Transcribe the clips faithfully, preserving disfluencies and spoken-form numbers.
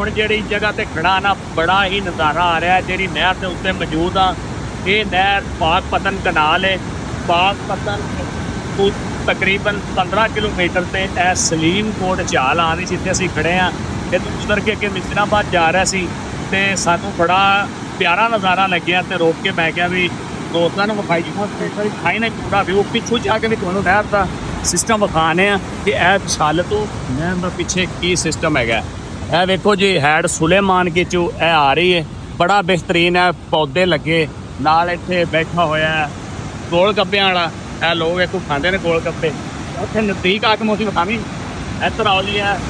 ਹੁਣ ਜਿਹੜੀ ਜਗ੍ਹਾ ਤੇ ਖੜਾ ਨਾ ਬੜਾ ਹੀ ਨਜ਼ਾਰਾ ਆ ਰਿਹਾ। ਜਿਹੜੀ ਨਹਿਰ ਦੇ ਉੱਤੇ ਮੌਜੂਦ ਆ, ਇਹ ਨਹਿਰ ਪਾਕਪਤਨ ਕਨਾਲ ਹੈ। ਪਾਕਪਤਨ ਤੋਂ ਤਕਰੀਬਨ ਪੰਦਰਾਂ ਕਿਲੋਮੀਟਰ ਤੇ ਇਹ ਸਲੀਮ ਕੋਟ ਝਾਲ ਆ ਰਹੀ, ਜਿੱਥੇ ਅਸੀਂ ਖੜੇ ਹਾਂ। ਇਹ ਤੋਂ ਉਤਰ ਕੇ ਅੱਗੇ ਮਿਸਰਾਬਾਦ ਜਾ ਰਿਹਾ ਸੀ ਤੇ ਸਾਨੂੰ ਬੜਾ ਪਿਆਰਾ ਨਜ਼ਾਰਾ ਲੱਗਿਆ ਤੇ ਰੋਕ ਕੇ ਮੈਂ ਕਿਹਾ ਵੀ ਦੋਸਤਾਂ ਨੂੰ ਵਿਖਾਈ ਜੀ ਖਾਈ ਨੇ ਪੂਰਾ ਵਿਊ। ਪਿੱਛੋਂ ਜਾ ਕੇ ਵੀ ਤੁਹਾਨੂੰ ਨਹਿਰ ਦਾ ਸਿਸਟਮ ਵਿਖਾਣੇ ਆ ਕਿ ਇਹ ਵਿਸ਼ਾਲ ਤੋਂ ਨਹਿਰ ਦਾ ਪਿੱਛੇ ਕੀ ਸਿਸਟਮ ਹੈਗਾ। ਇਹ ਵੇਖੋ ਜੀ ਹੈਡ ਸੁਲੇਮਾਨ ਕੀ ਚੋਂ ਇਹ ਆ ਰਹੀ ਹੈ। ਬੜਾ ਬਿਹਤਰੀਨ ਹੈ, ਪੌਦੇ ਲੱਗੇ ਨਾਲ। ਇੱਥੇ ਬੈਠਾ ਹੋਇਆ ਗੋਲ ਗੱਪਿਆਂ ਵਾਲਾ, ਇਹ ਲੋਕ ਇੱਥੋਂ ਖਾਂਦੇ ਨੇ ਗੋਲ ਗੱਪੇ। ਉੱਥੇ ਨਜ਼ਦੀਕ ਆ ਕੇ ਮੋਸੀ ਵਿਖਾਵੀਂ। ਇੱਧਰ ਆਓ ਜੀ, ਹੈ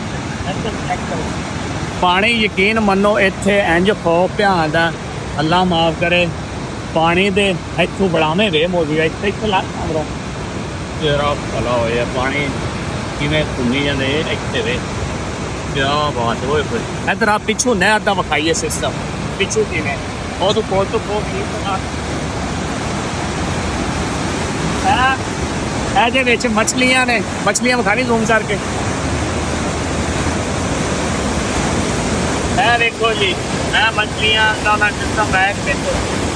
ਪਾਣੀ ਯਕੀਨ ਮੰਨੋ ਇੱਥੇ ਇੰਝ ਖੌਫ ਪਿਆ ਦਾ, ਅੱਲਾ ਮਾਫ ਕਰੇ। ਪਾਣੀ ਦੇ ਇੱਥੋਂ ਬੜਾਵੇਂ ਵੇ ਮੋਦੀ ਇੱਥੇ ਇੱਥੇ ਲੱਗ ਕਮਰਾ ਤੇਰਾ ਭਲਾ ਹੋਇਆ। ਪਾਣੀ ਕਿਵੇਂ ਘੁੰਮੀ ਜਾਂਦੇ ਇੱਥੇ ਵੇ, ਕਿਆ ਬਾਤ ਹੋਏ ਫਿਰ। ਇੱਧਰ ਆ ਪਿੱਛੋਂ ਨਹਿਰ ਦਾ ਵਿਖਾਈਏ ਸਿਸਟਮ, ਪਿੱਛੋਂ ਕਿਵੇਂ ਉਹ ਤੋਂ ਕੋਲ ਤੋਂ ਕੋਲ ਇਹਦੇ ਵਿੱਚ ਮਛਲੀਆਂ ਨੇ। ਮਛਲੀਆਂ ਵਿਖਾਣੀ ਜ਼ੂਮ ਕਰਕੇ। ਇਹ ਦੇਖੋ ਜੀ, ਇਹ ਮਛਲੀਆਂ ਦਾ ਨਾ ਸਿਸਟਮ ਹੈ। ਦੇਖੋ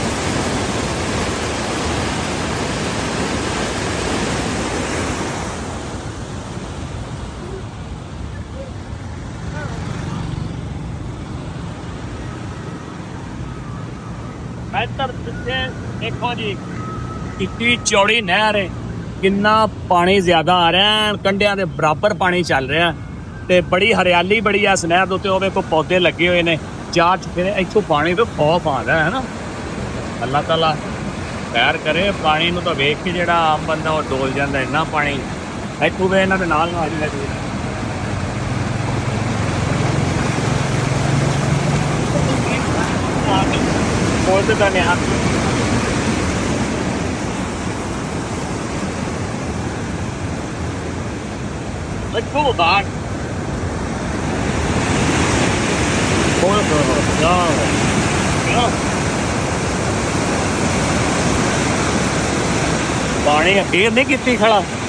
ਇੱਧਰ ਪਿੱਛੇ ਦੇਖੋ ਜੀ, ਕਿੰਨੀ ਚੌੜੀ ਨਹਿਰ ਹੈ, ਕਿੰਨਾ ਪਾਣੀ ਜ਼ਿਆਦਾ ਆ ਰਿਹਾ। ਕੰਢਿਆਂ ਦੇ ਬਰਾਬਰ ਪਾਣੀ ਚੱਲ ਰਿਹਾ ਤੇ ਬੜੀ ਹਰਿਆਲੀ ਬੜੀ ਆ ਇਸ ਨਹਿਰ ਦੇ ਉੱਤੇ। ਉਹ ਵੇਖੋ ਪੌਦੇ ਲੱਗੇ ਹੋਏ ਨੇ, ਜਾ ਚੁੱਕੇ ਨੇ। ਇੱਥੋਂ ਪਾਣੀ ਤੋਂ ਖੌਫ ਆਉਂਦਾ ਹੈ ਨਾ। ਅੱਲਾਹ ਤਾਲਾ ਖੈਰ ਕਰੇ। ਪਾਣੀ ਨੂੰ ਤਾਂ ਵੇਖ ਕੇ ਜਿਹੜਾ ਆਮ ਬੰਦਾ ਉਹ ਡੋਲ ਜਾਂਦਾ, ਇੰਨਾ ਪਾਣੀ। ਇੱਥੋਂ ਵੇ ਇਹਨਾਂ ਦੇ ਨਾਲ ਨਾਲ ਆ ਜੀ ਬੋਲਦੇ ਤਾਂ ਨਹੀਂ ਹੱਥ Let's go back. Oh, no. No. ਪਾਣੀ ਫੇਰ ਨਹੀਂ ਕੀਤੀ ਖੜਾ।